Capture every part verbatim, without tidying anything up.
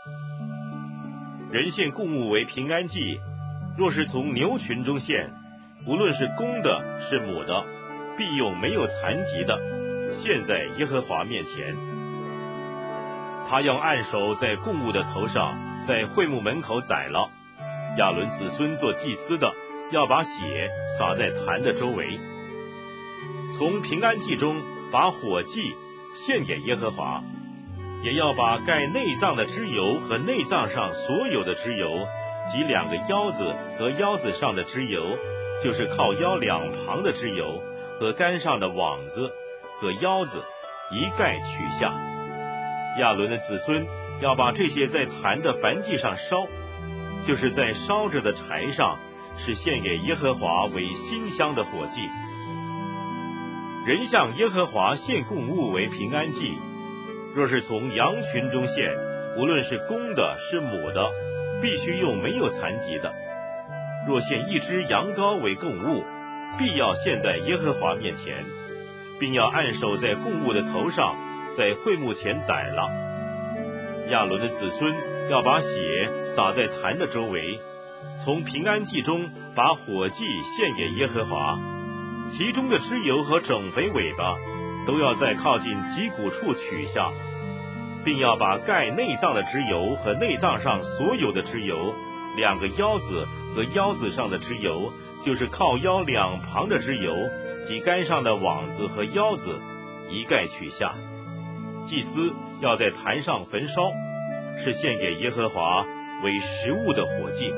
人献供物为平安祭，若是从牛群中献，无论是公的是母的，必用没有残疾的献在耶和华面前。他要按手在供物的头上，在会幕门口宰了。亚伦子孙做祭司的，要把血洒在坛的周围。从平安祭中把火祭献给耶和华，也要把盖内脏的脂油和内脏上所有的脂油及两个腰子和腰子上的脂油，就是靠腰两旁的脂油和杆上的网子和腰子一概取下。亚伦的子孙要把这些在坛的燔祭上烧，就是在烧着的柴上，是献给耶和华为馨香的火祭。人向耶和华献供物为平安祭，若是从羊群中献，无论是公的是母的，必须用没有残疾的。若献一只羊羔为供物，必要献在耶和华面前，并要按手在供物的头上，在会幕前宰了。亚伦的子孙要把血洒在坛的周围，从平安祭中把火祭献给耶和华，其中的脂油和整肥尾巴都要在靠近脊骨处取下，并要把盖内脏的脂油和内脏上所有的脂油，两个腰子和腰子上的脂油，就是靠腰两旁的脂油及杆上的网子和腰子一概取下。祭司要在坛上焚烧，是献给耶和华为食物的火祭。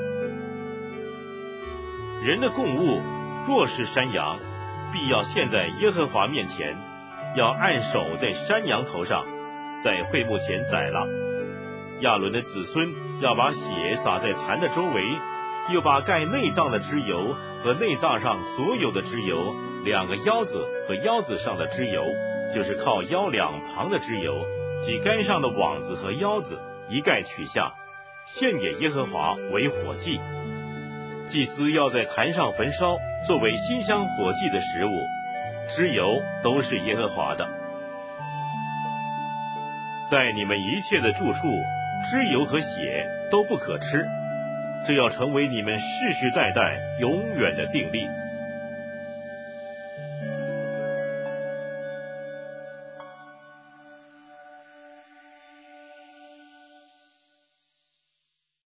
人的供物若是山羊，必要献在耶和华面前，要按手在山羊头上，在会幕前宰了。亚伦的子孙要把血洒在坛的周围，又把盖内脏的脂油和内脏上所有的脂油，两个腰子和腰子上的脂油，就是靠腰两旁的脂油及杆上的网子和腰子一概取下，献给耶和华为火祭。祭司要在坛上焚烧，作为馨香火祭的食物，脂油都是耶和华的。在你们一切的住处，脂油和血都不可吃，这要成为你们世世代代永远的定例。